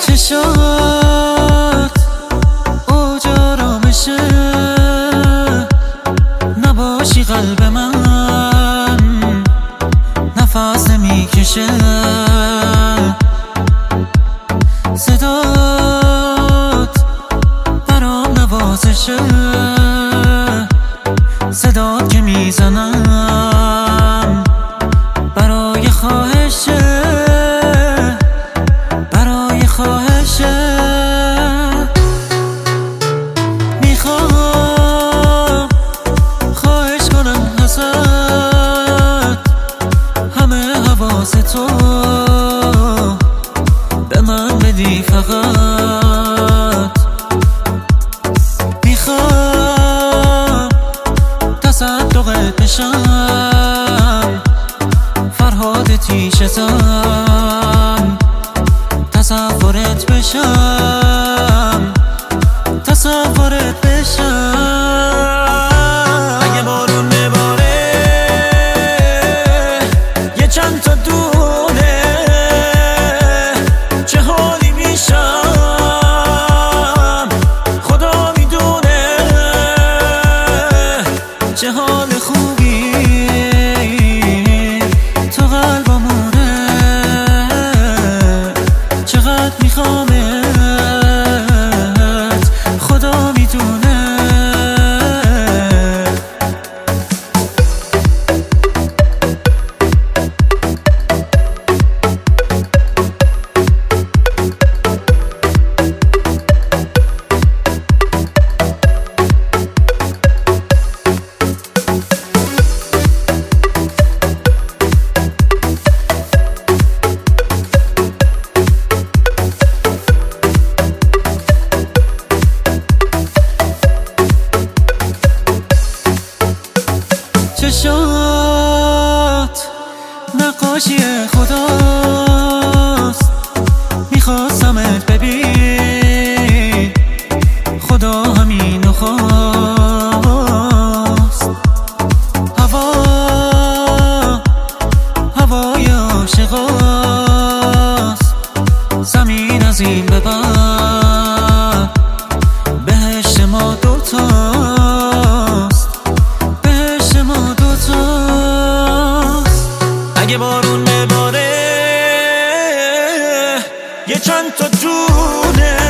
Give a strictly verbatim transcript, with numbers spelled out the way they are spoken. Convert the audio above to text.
چشات اوج آرامشه، نباشی قلب من نفس نمیکشه. صدات برام نوازشه، صدات که میزنم برای خواهشه، برای خواهشه. میخوام خواهش کنم ازت همه حواس تو به من بدی فقط. میخوام تصدقت بشم، فرهاد تیشتم، تصورت بشم، تصورت بشم. اگه بارون بباره یه چند تا دونه، چه حالی میشم خدا میدونه. چه حال خوبی تو قلبمونه، چقدر میخوامت خدا میدونه. چشات نقاشی خداست، میخواستمت ببین خدا همینو خواست. هوا هوای عاشقاست، زمین از این به بعد بهشت ما دوتاست، بهشت ما دوتاست. اگه بارون بباره یه چند تا دونه،